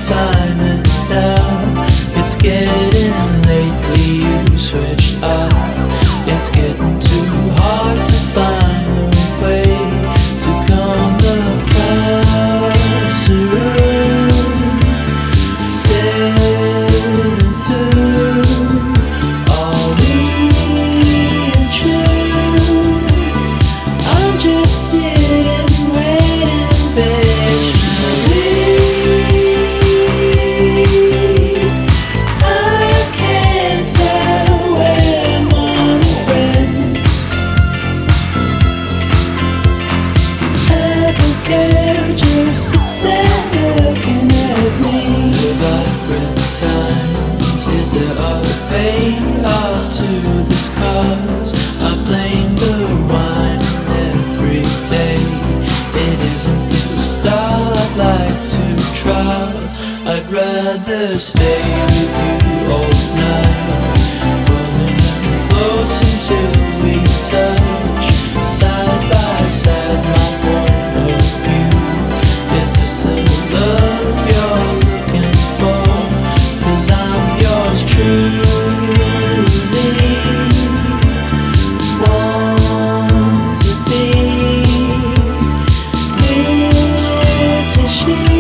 time and now it's getting lately you switched off. It's getting too hard to find a way to come across the room. Sailing through, are we true? I'm just sitting, waiting patiently. I can't tell where my friends. Abigail just sits there looking at me. The vibrant signs, is there a payoff to this cause? I blame the wine every day. It isn't the style I'd like to try. I'd rather stay with you all night, crawling in close until we touch, side by side, my point of view. Is this the love you're looking for? 'Cause I'm yours truly, want to be near to she.